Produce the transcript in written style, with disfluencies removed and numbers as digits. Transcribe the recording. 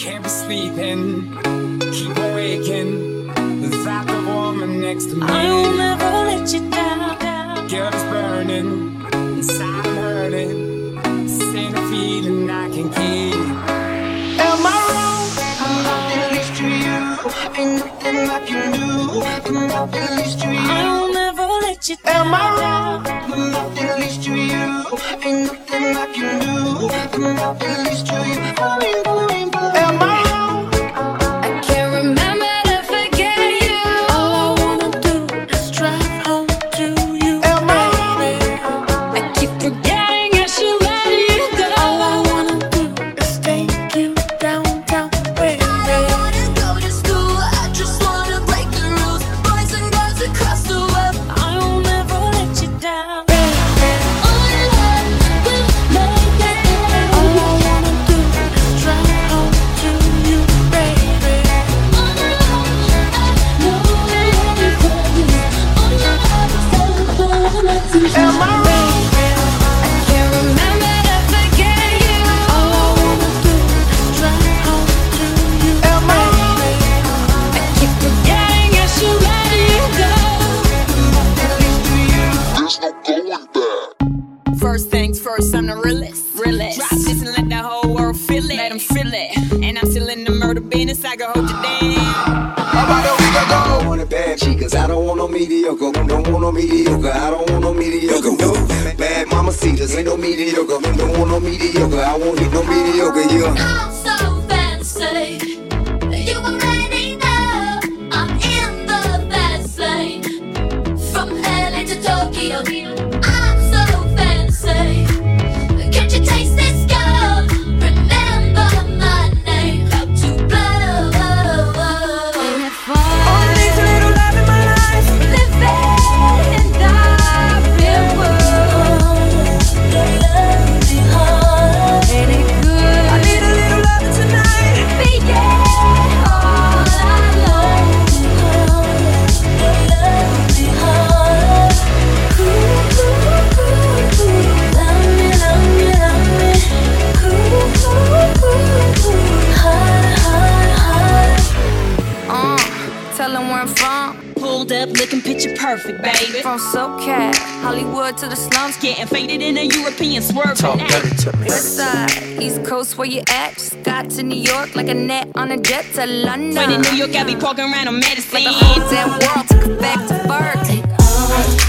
can't be sleeping, keep awaking without the woman next to me. I'll never let you down. Guilt is burning, inside I'm hurting. This ain't a feeling I can keep. Am I wrong? I'm not at least to you. Ain't nothing I can do. I'm not at least to you. I'll never let you down. Am I wrong? I'm not at least to you. Ain't nothing I can do. I'm not at least to you. Am I wrong? I can't remember to forget you. All I wanna do is drive home to you. Am I wrong? I keep forgetting I should let you go. All I wanna do is take you downtown, baby. I don't wanna go to school, I just wanna break the rules. Boys and girls across the world, I will never let you down. only love will make it. All I wanna do is drive home to you, baby. Only love, I know it for you. Only love is so Am I wrong? I can't remember to forget you. All I wanna do is drive home to you, Am I wrong? I keep forgetting I should let you go. There's no going back. First things first, I'm the realest. Drop this and let the whole world feel it. Let them feel it. And I'm still in the murder business. I can hold you down. About a week ago, I want a bad chick, cause I don't want no mediocre. Don't want no mediocre, I don't want no mediocre. No, bad mama citas, ain't no mediocre. Don't want no mediocre, I won't need no mediocre, yeah. I'm so fancy. You already know I'm in the fast lane. From LA to Tokyo, I'm so fancy. Can't you taste this gold? Remember my name. How to blow. All these little love in my life. Living in the real world. Your love behind. Ain't it good? I need a little loving tonight. Be all I know. Your love behind. Love me, love me, love me. Tell them where I'm from. Pulled up looking picture perfect, baby. From SoCal, Hollywood to the slums. Getting faded in a European swerve. Talk dirty to me. West side, East Coast, where you at? Just got to New York like a net on a jet to London. When in New York, I be walking around on medicine. The whole damn world took it back to birth. Take all